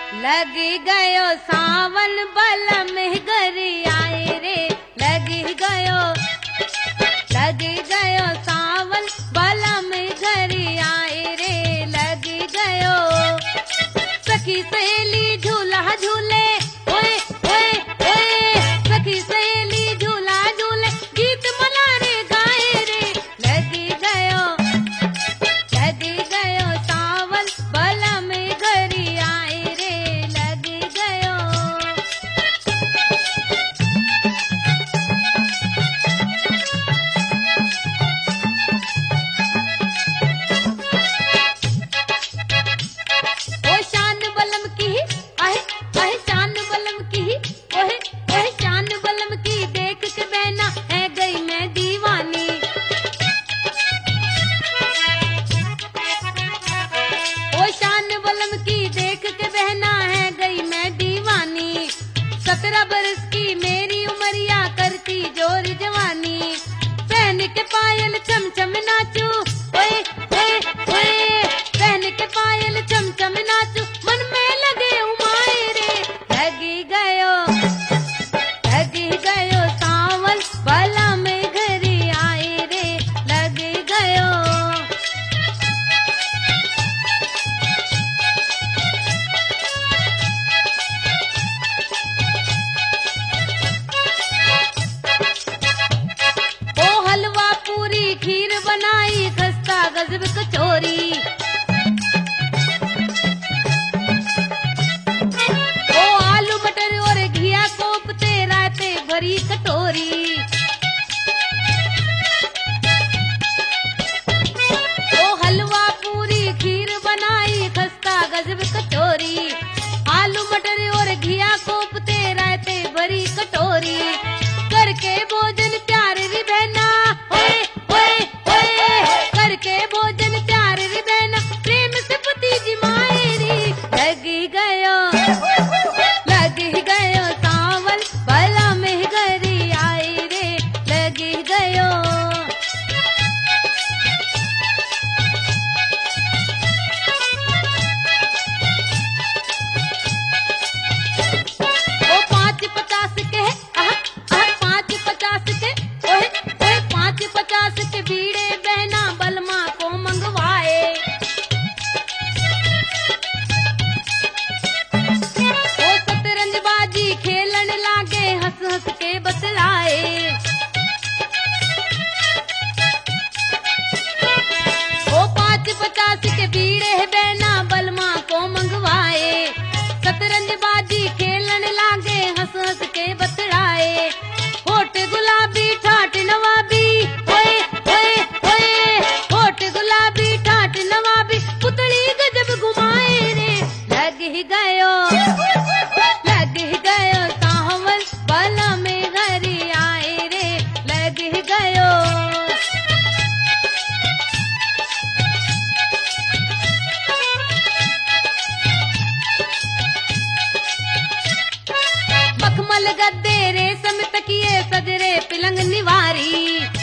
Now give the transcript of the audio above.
लगी गयो सावन बलम घरी आए रे, लगी गयो सावन बलम घरी आए रे, लगी गयो सखी सहेली झूला झूले, ओए ओए ओए सखी सहेली झूला झूले, गीत मलारे गाए रे, लगी गयो सावन बलम घरी आए रे, लगी गयो। ओ शान बलम की आहे आहे शान बलम की ओहे ओहे शान बलम की देख के बहना है गई मैं दीवानी। ओ शान बलम की देख के बहना है गई मैं दीवानी। 17 बरस की मेरी उमरिया करती जोर जवानी। पहन के पायल चम चम नाचू, ओए ओए ओए पहन के पायल चम चम नाचू, मन में लगे उमाए रे, लगी गयो सावन बलम घरी आए रे, लगी गयो। ओ हलवा पूरी खीर बनाई, खस्ता गजब कचौरी। ओ आलू मटर और घिया कोफ्ते रायते भरी कटोरी। ओ हलवा पूरी खीर बनाई, खस्ता गजब कचौरी। आलू मटर और घिया कोफ्ते रायते भरी कटोरी। करके भोजन प्यार री बहना, ओए ओए ओए करके भोजन प्यार री बहना, प्रेम से पति जी माए री, लगी गयो सावन बलम घरी आए रे, लगी गयो। ओ 550 के आह आह 550 के ओए ओए 550 के बीड़े बहना बलमा को मंगवाए। ओ शतरंजबाजी खेलन लागे, हंस हंस के बतलाए। ओ 550 के बीड़े बहना बलमा को मंगवाए। शतरंजबाजी खेलन लागे, हंस हंस के बतलाए। होठ गुलाबी ठाट नवाबी, ओए ओए ओए होठ गुलाबी ठाट नवाबी, पुतली गजब घुमाए रे, लगी गयो सावन बलम घरी आए रे, लगी गयो। मखमल गद्दे रेशम तकिए सजरे पिलंग निवारी।